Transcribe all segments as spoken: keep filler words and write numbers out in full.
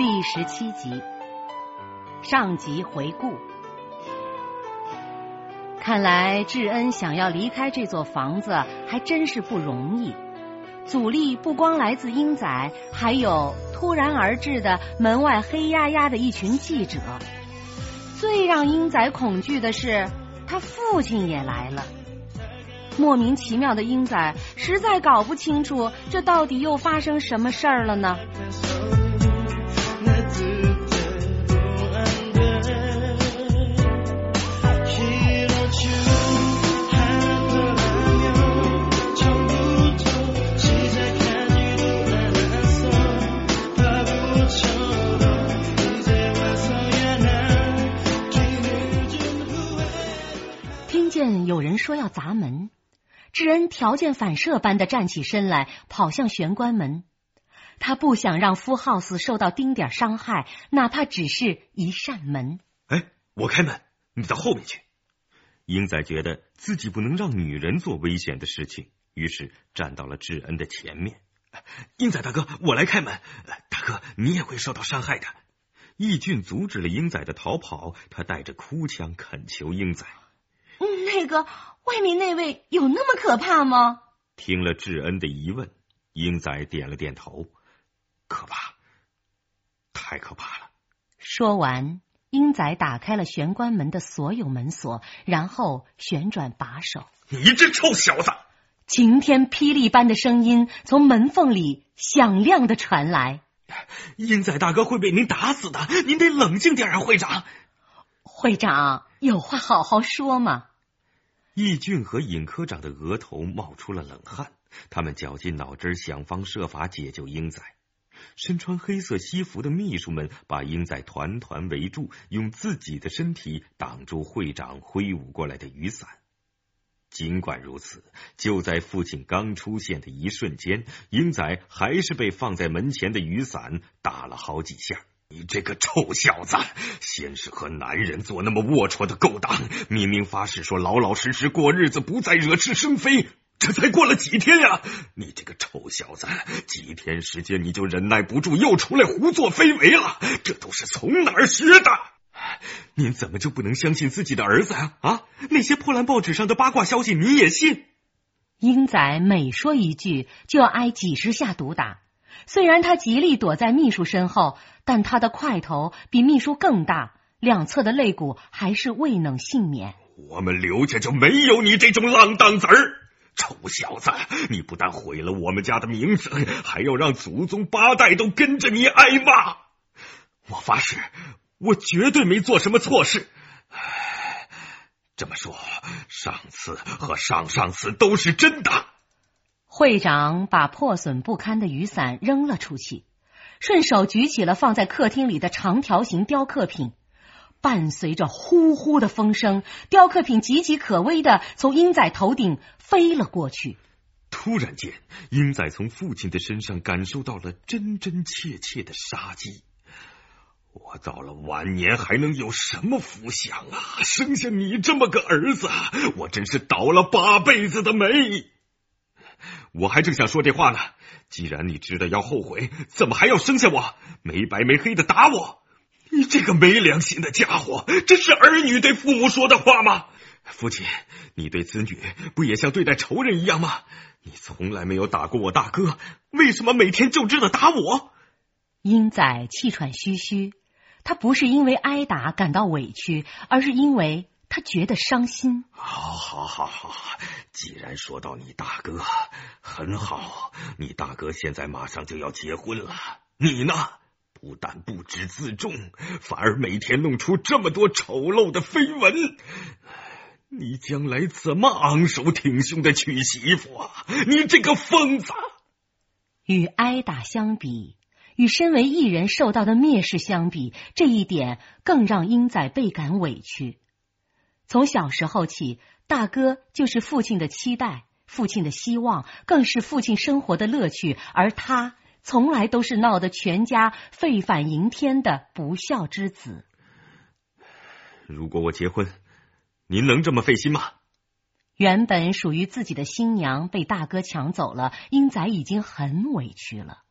第十七集，上集回顾。看来智恩想要离开这座房子还真是不容易，阻力不光来自英仔，还有突然而至的门外黑压压的一群记者。最让英仔恐惧的是他父亲也来了。莫名其妙的英仔实在搞不清楚这到底又发生什么事儿了呢？听见有人说要砸门，智恩条件反射般的站起身来，跑向玄关门。他不想让夫浩斯受到丁点伤害，哪怕只是一扇门。 哎，我开门，你到后面去。英仔觉得自己不能让女人做危险的事情，于是站到了智恩的前面。英仔大哥，我来开门。大哥，你也会受到伤害的。义俊阻止了英仔的逃跑，他带着哭腔恳求英仔。 那个外面那位有那么可怕吗？ 听了智恩的疑问，英仔点了点头。可怕，太可怕了。 说完，英仔打开了玄关门的所有门锁，然后旋转把手。 你这臭小子！ 晴天霹雳般的声音从门缝里响亮地传来。 英仔大哥会被您打死的，您得冷静点啊，会长。 会长，有话好好说嘛。 义俊和尹科长的额头冒出了冷汗，他们绞尽脑汁想方设法解救英仔。身穿黑色西服的秘书们把英仔团团围住，用自己的身体挡住会长挥舞过来的雨伞。尽管如此，就在父亲刚出现的一瞬间，英仔还是被放在门前的雨伞打了好几下。你这个臭小子，先是和男人做那么龌龊的勾当，明明发誓说老老实实过日子，不再惹是生非，这才过了几天呀！你这个臭小子，几天时间你就忍耐不住，又出来胡作非为了，这都是从哪儿学的？您怎么就不能相信自己的儿子啊？啊，那些破烂报纸上的八卦消息你也信？ 英仔每说一句就要挨几十下毒打，虽然他极力躲在秘书身后，但他的块头比秘书更大，两侧的肋骨还是未能幸免。 我们刘家就没有你这种浪荡子儿！臭小子，你不但毁了我们家的名字，还要让祖宗八代都跟着你挨骂！我发誓，我绝对没做什么错事。这么说，上次和上上次都是真的。 会长把破损不堪的雨伞扔了出去，顺手举起了放在客厅里的长条形雕刻品。伴随着呼呼的风声，雕刻品岌岌可危的从英仔头顶飞了过去。 突然间，英仔从父亲的身上感受到了真真切切的杀机。我到了晚年还能有什么福享啊？生下你这么个儿子，我真是倒了八辈子的霉。我还正想说这话呢，既然你知道要后悔，怎么还要生下我？没白没黑的打我！你这个没良心的家伙，这是儿女对父母说的话吗？父亲，你对子女不也像对待仇人一样吗？你从来没有打过我大哥，为什么每天就知道打我？ 英仔气喘吁吁，他不是因为挨打感到委屈，而是因为他觉得伤心。 好好好好，既然说到你大哥，很好，你大哥现在马上就要结婚了，你呢，不但不知自重，反而每天弄出这么多丑陋的绯闻，你将来怎么昂首挺胸的娶媳妇啊？你这个疯子！ 与挨打相比，与身为艺人受到的蔑视相比，这一点更让英仔倍感委屈。从小时候起，大哥就是父亲的期待，父亲的希望，更是父亲生活的乐趣，而他从来都是闹得全家沸反盈天的不孝之子。 如果我结婚，您能这么费心吗？ 原本属于自己的新娘被大哥抢走了，英仔已经很委屈了。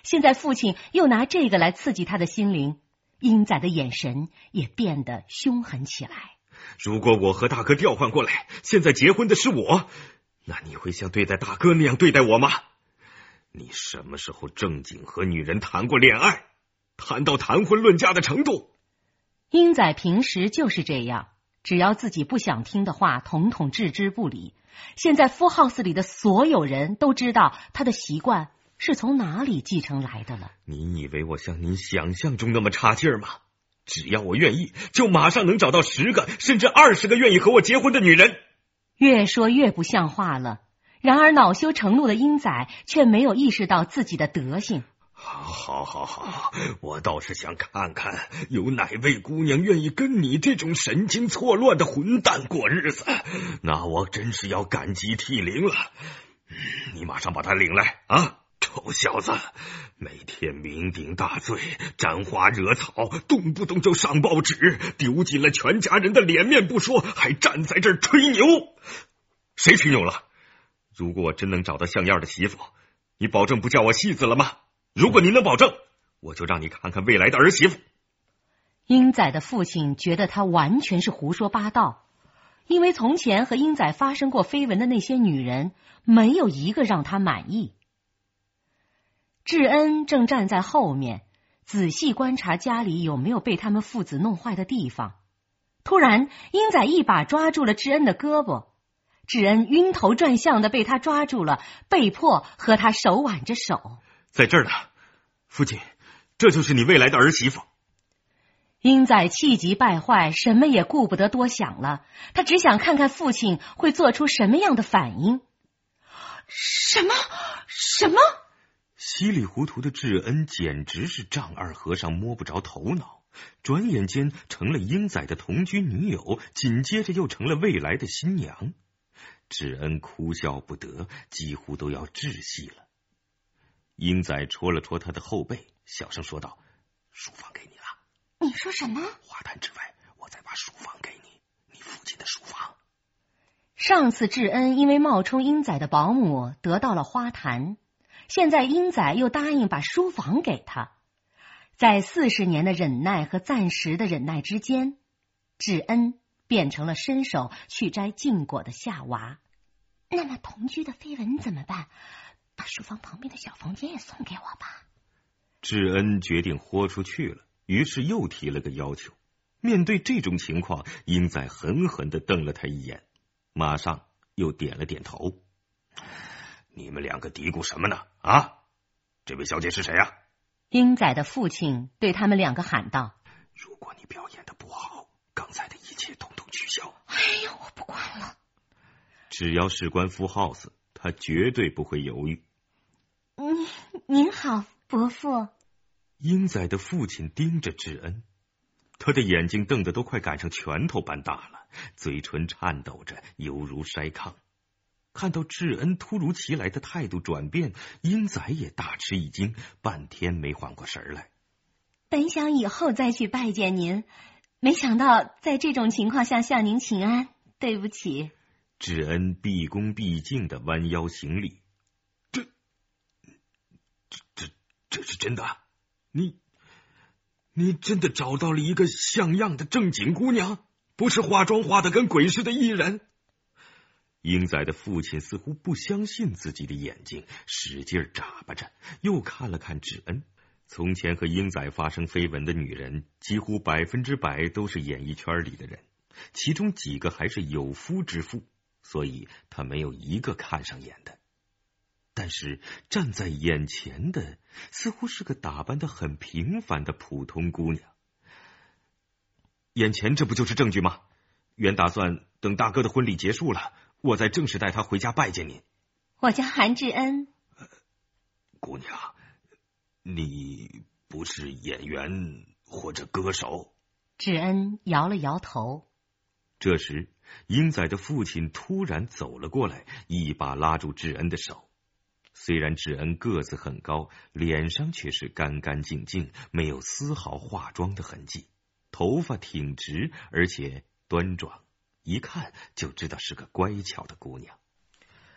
现在父亲又拿这个来刺激他的心灵，英仔的眼神也变得凶狠起来。 如果我和大哥调换过来，现在结婚的是我，那你会像对待大哥那样对待我吗？你什么时候正经和女人谈过恋爱，谈到谈婚论嫁的程度？ 英仔平时就是这样，只要自己不想听的话，统统置之不理。现在夫 house 里的所有人都知道他的习惯是从哪里继承来的了。 你以为我像您想象中那么差劲儿吗？只要我愿意，就马上能找到十个甚至二十个愿意和我结婚的女人。 越说越不像话了。然而恼羞成怒的英仔却没有意识到自己的德行。 好好好，我倒是想看看有哪位姑娘愿意跟你这种神经错乱的混蛋过日子，那我真是要感激涕零了。你马上把她领来啊！臭小子，每天酩酊大醉，沾花惹草，动不动就上报纸，丢尽了全家人的脸面不说，还站在这儿吹牛。谁吹牛了？如果我真能找到像样的媳妇，你保证不叫我戏子了吗？如果您能保证，我就让你看看未来的儿媳妇。 英仔的父亲觉得他完全是胡说八道，因为从前和英仔发生过绯闻的那些女人，没有一个让他满意。智恩正站在后面，仔细观察家里有没有被他们父子弄坏的地方。突然，英仔一把抓住了智恩的胳膊，智恩晕头转向的被他抓住了，被迫和他手挽着手。 在这儿呢，父亲，这就是你未来的儿媳妇。 英仔气急败坏，什么也顾不得多想了，他只想看看父亲会做出什么样的反应。什么？什么？ 稀里糊涂的智恩简直是丈二和尚摸不着头脑，转眼间成了英仔的同居女友，紧接着又成了未来的新娘。智恩哭笑不得，几乎都要窒息了。英仔戳了戳他的后背，小声说道：书房给你了。 你说什么？ 花坛之外，我再把书房给你，你父亲的书房。 上次智恩因为冒充英仔的保姆得到了花坛，现在英仔又答应把书房给他。在四十年的忍耐和暂时的忍耐之间，智恩变成了伸手去摘禁果的夏娃。那么同居的绯闻怎么办？把书房旁边的小房间也送给我吧。 智恩决定豁出去了，于是又提了个要求。面对这种情况，英仔狠狠地瞪了他一眼，马上又点了点头。你们两个嘀咕什么呢？啊，这位小姐是谁啊？ 英仔的父亲对他们两个喊道： 如果你表演的不好，刚才的一切统统取消。 哎呀，我不管了。 只要事关夫 house， 他绝对不会犹豫。 您您好，伯父。 英仔的父亲盯着智恩，他的眼睛瞪得都快赶上拳头般大了，嘴唇颤抖着，犹如筛糠。看到智恩突如其来的态度转变，英仔也大吃一惊，半天没缓过神来。 本想以后再去拜见您，没想到在这种情况下向您请安，对不起。 智恩毕恭毕敬地弯腰行礼。这这这这是真的？你你真的找到了一个像样的正经姑娘，不是化妆化的跟鬼似的艺人？英仔的父亲似乎不相信自己的眼睛，使劲眨巴着，又看了看智恩。从前和英仔发生绯闻的女人，几乎百分之百都是演艺圈里的人，其中几个还是有夫之妇，所以他没有一个看上眼的。但是站在眼前的似乎是个打扮得很平凡的普通姑娘。眼前这不就是证据吗？原打算等大哥的婚礼结束了，我再正式带他回家拜见您。 我叫韩智恩。 呃、姑娘，你不是演员或者歌手？ 智恩摇了摇头。 这时英仔的父亲突然走了过来，一把拉住智恩的手。虽然智恩个子很高，脸上却是干干净净，没有丝毫化妆的痕迹，头发挺直，而且端庄，一看就知道是个乖巧的姑娘。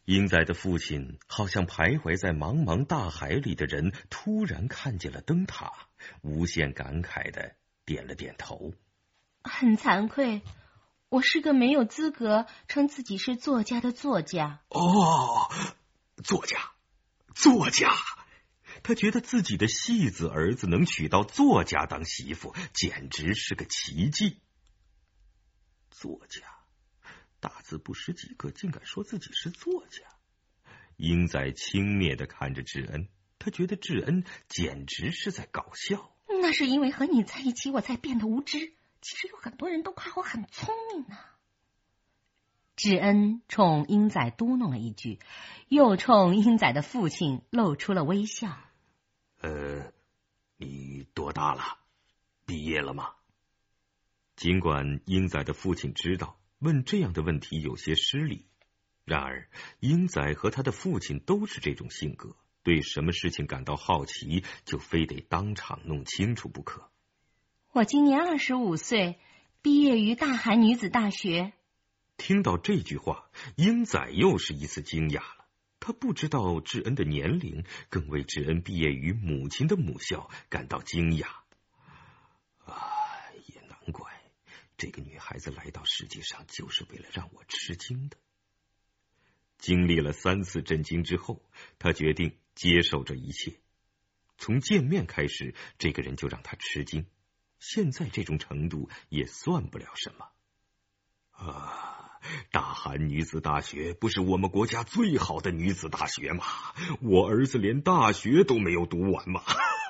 英仔的父亲好像徘徊在茫茫大海里的人，突然看见了灯塔，无限感慨的点了点头。 很惭愧，我是个没有资格称自己是作家的作家。 哦，作家，作家！他觉得自己的戏子儿子能娶到作家当媳妇，简直是个奇迹。作家，大字不识几个，竟敢说自己是作家。英仔轻蔑地看着智恩，他觉得智恩简直是在搞笑。 那是因为和你在一起，我才变得无知。其实有很多人都夸我很聪明呢。智恩冲英仔嘟哝了一句，又冲英仔的父亲露出了微笑。 呃，你多大了？毕业了吗？尽管英仔的父亲知道问这样的问题有些失礼，然而英仔和他的父亲都是这种性格，对什么事情感到好奇，就非得当场弄清楚不可。 我今年二十五岁，毕业于大韩女子大学。 听到这句话，英仔又是一次惊讶了。他不知道智恩的年龄，更为智恩毕业于母亲的母校感到惊讶。啊，也难怪，这个女孩子来到世界上就是为了让我吃惊的。经历了三次震惊之后，他决定接受这一切。从见面开始，这个人就让他吃惊，现在这种程度也算不了什么。啊，大韩女子大学不是我们国家最好的女子大学吗？我儿子连大学都没有读完嘛。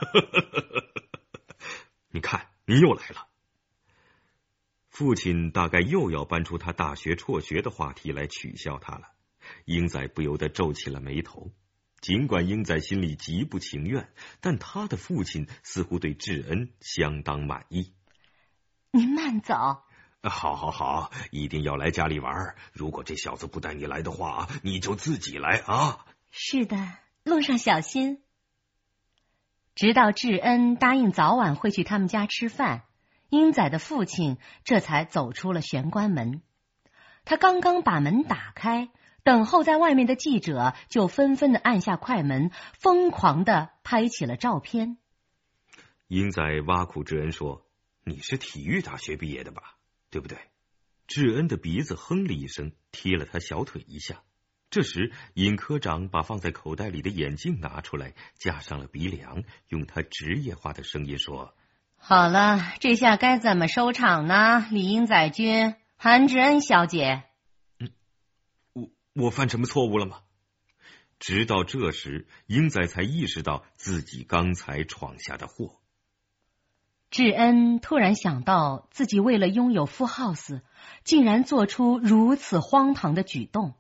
你看，你又来了。父亲大概又要搬出他大学辍学的话题来取笑他了。英仔不由得皱起了眉头。尽管英仔心里极不情愿，但他的父亲似乎对智恩相当满意。 您慢走。 好好好，一定要来家里玩。如果这小子不带你来的话，你就自己来啊。 是的，路上小心。直到智恩答应早晚会去他们家吃饭，英仔的父亲这才走出了玄关门。他刚刚把门打开，等候在外面的记者就纷纷的按下快门，疯狂的拍起了照片。 英仔挖苦智恩说：“你是体育大学毕业的吧？对不对？”智恩的鼻子哼了一声，踢了他小腿一下。这时尹科长把放在口袋里的眼镜拿出来，架上了鼻梁，用他职业化的声音说：“ 好了，这下该怎么收场呢？李英仔君，韩智恩小姐。” 嗯，我我犯什么错误了吗？直到这时，英仔才意识到自己刚才闯下的祸。 智恩突然想到，自己为了拥有富 house， 竟然做出如此荒唐的举动。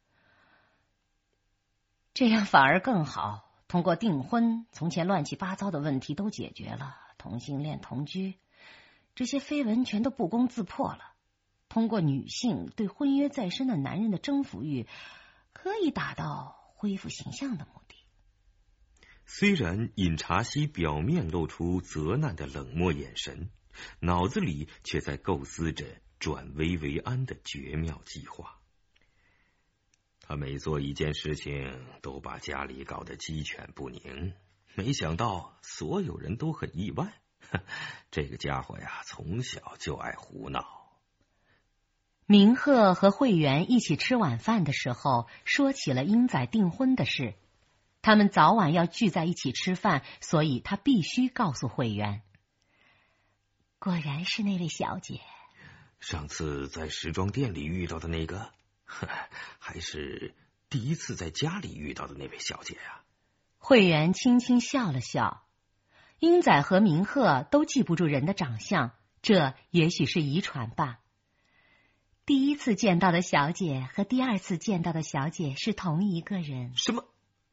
这样反而更好，通过订婚，从前乱七八糟的问题都解决了，同性恋同居，这些绯闻全都不攻自破了。通过女性对婚约在身的男人的征服欲，可以达到恢复形象的目的。 虽然尹察西表面露出责难的冷漠眼神，脑子里却在构思着转危为安的绝妙计划。他每做一件事情都把家里搞得鸡犬不宁，没想到所有人都很意外。这个家伙呀，从小就爱胡闹。 明鹤和慧媛一起吃晚饭的时候，说起了英仔订婚的事。他们早晚要聚在一起吃饭，所以他必须告诉慧媛。果然是那位小姐。 上次在时装店里遇到的那个，还是第一次在家里遇到的那位小姐啊？ 慧媛轻轻笑了笑。英仔和明鹤都记不住人的长相，这也许是遗传吧。第一次见到的小姐和第二次见到的小姐是同一个人。 什么？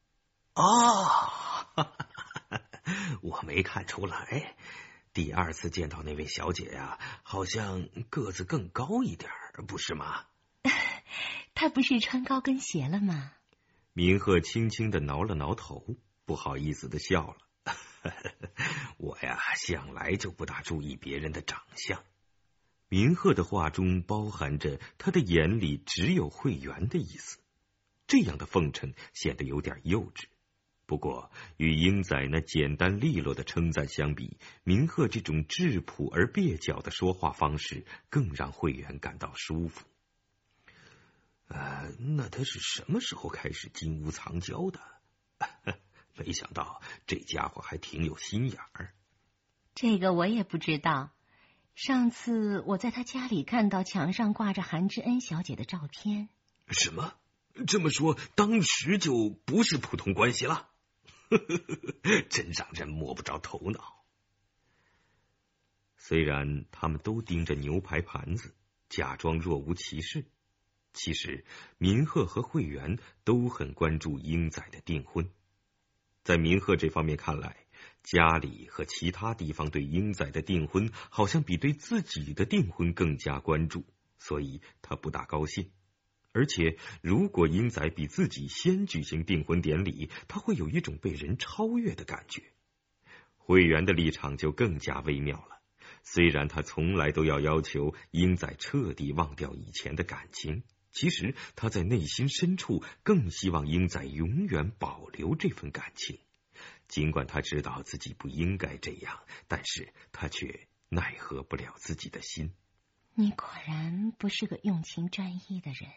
啊、哦，我没看出来。第二次见到那位小姐呀、啊，好像个子更高一点，不是吗？ 她不是穿高跟鞋了吗？ 明鹤轻轻地挠了挠头，不好意思地笑了。我呀，向来就不大注意别人的长相。明鹤的话中包含着他的眼里只有慧媛的意思。 这样的奉承显得有点幼稚。不过与英仔那简单利落的称赞相比，明鹤这种质朴而蹩脚的说话方式更让会员感到舒服。呃，那他是什么时候开始金屋藏娇的？没想到这家伙还挺有心眼儿。 这个我也不知道。上次我在他家里看到墙上挂着韩之恩小姐的照片。 什么？这么说，当时就不是普通关系了？真让人摸不着头脑。虽然他们都盯着牛排盘子，假装若无其事，其实民鹤和会员都很关注英仔的订婚。在民鹤这方面看来，家里和其他地方对英仔的订婚好像比对自己的订婚更加关注，所以他不大高兴。而且如果英仔比自己先举行订婚典礼，他会有一种被人超越的感觉。会员的立场就更加微妙了，虽然他从来都要要求英仔彻底忘掉以前的感情，其实他在内心深处更希望英仔永远保留这份感情。尽管他知道自己不应该这样，但是他却奈何不了自己的心。 你果然不是个用情专一的人。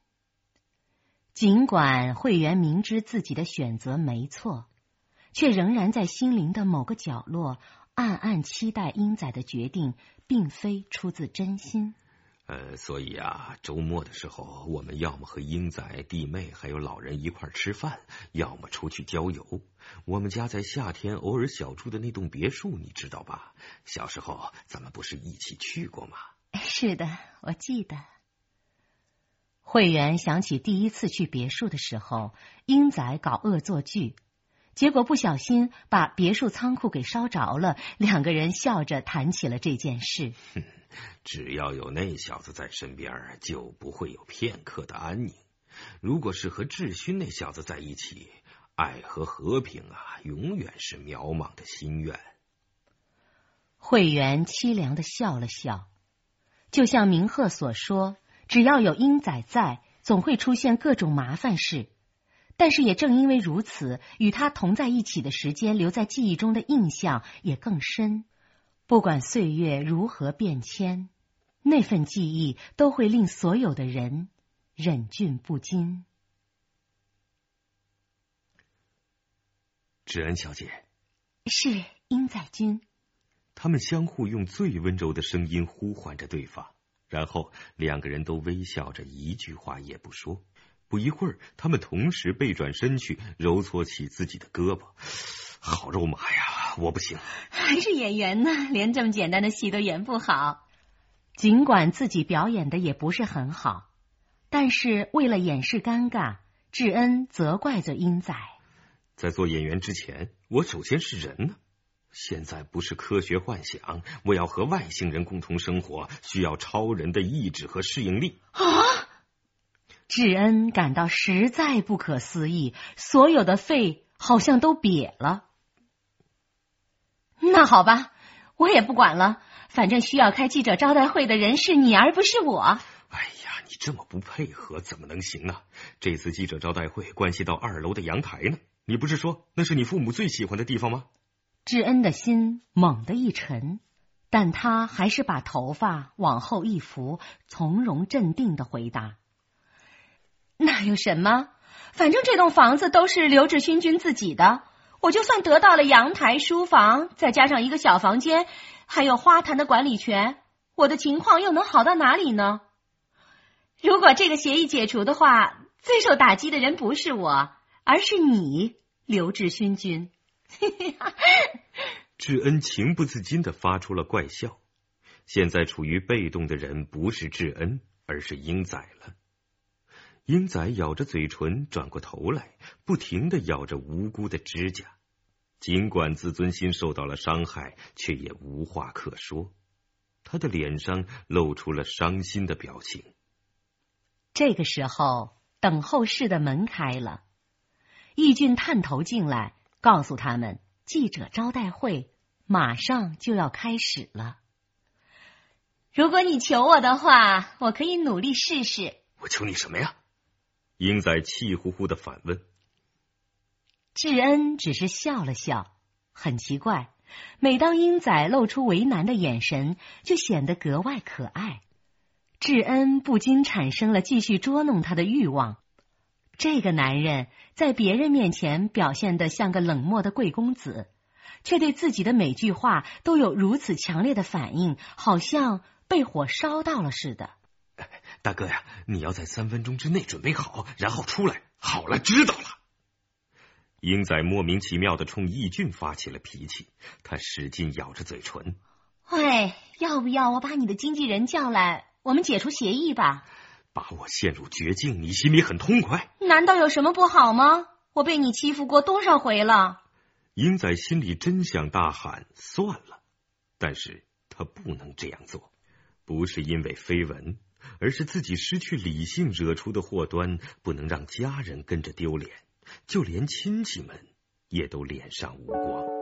尽管会员明知自己的选择没错，却仍然在心灵的某个角落暗暗期待英仔的决定并非出自真心。 呃，所以啊，周末的时候，我们要么和英仔、弟妹还有老人一块吃饭，要么出去郊游。我们家在夏天偶尔小住的那栋别墅，你知道吧？小时候咱们不是一起去过吗？ 是的，我记得。会员想起第一次去别墅的时候，英仔搞恶作剧，结果不小心把别墅仓库给烧着了，两个人笑着谈起了这件事。 只要有那小子在身边，就不会有片刻的安宁。如果是和志勋那小子在一起，爱和和平啊，永远是渺茫的心愿。 会员凄凉地笑了笑，就像明鹤所说，只要有英仔在，总会出现各种麻烦事。但是也正因为如此，与他同在一起的时间留在记忆中的印象也更深。不管岁月如何变迁，那份记忆都会令所有的人忍俊不禁。 芷恩小姐。 是，英仔君。 他们相互用最温柔的声音呼唤着对方，然后两个人都微笑着，一句话也不说。不一会儿，他们同时背转身去，揉搓起自己的胳膊。好肉麻呀，我不行。 还是演员呢，连这么简单的戏都演不好。尽管自己表演的也不是很好，但是为了掩饰尴尬，智恩责怪着英仔。 在做演员之前，我首先是人呢。现在不是科学幻想，我要和外星人共同生活，需要超人的意志和适应力。 啊！智恩感到实在不可思议，所有的肺好像都瘪了。那好吧，我也不管了，反正需要开记者招待会的人是你，而不是我。 哎呀，你这么不配合怎么能行呢？这次记者招待会关系到二楼的阳台呢，你不是说那是你父母最喜欢的地方吗？ 智恩的心猛地一沉，但他还是把头发往后一扶，从容镇定地回答：那有什么？反正这栋房子都是刘志勋君自己的，我就算得到了阳台、书房，再加上一个小房间，还有花坛的管理权，我的情况又能好到哪里呢？如果这个协议解除的话，最受打击的人不是我，而是你，刘志勋君。 智恩情不自禁地发出了怪笑。现在处于被动的人不是智恩，而是英仔了。英仔咬着嘴唇，转过头来，不停地咬着无辜的指甲。尽管自尊心受到了伤害，却也无话可说。他的脸上露出了伤心的表情。 这个时候，等候室的门开了，义俊探头进来，告诉他们记者招待会马上就要开始了。如果你求我的话，我可以努力试试。 我求你什么呀？ 英仔气呼呼地反问。 智恩只是笑了笑，很奇怪，每当英仔露出为难的眼神，就显得格外可爱。智恩不禁产生了继续捉弄他的欲望。这个男人在别人面前表现得像个冷漠的贵公子，却对自己的每句话都有如此强烈的反应，好像被火烧到了似的。 大哥呀，你要在三分钟之内准备好，然后出来。好了，知道了。英仔莫名其妙地冲义俊发起了脾气，他使劲咬着嘴唇。 喂，要不要我把你的经纪人叫来，我们解除协议吧？ 把我陷入绝境，你心里很痛快？ 难道有什么不好吗？我被你欺负过多少回了？ 英仔心里真想大喊算了，但是他不能这样做，不是因为绯闻，而是自己失去理性惹出的祸端，不能让家人跟着丢脸，就连亲戚们也都脸上无光。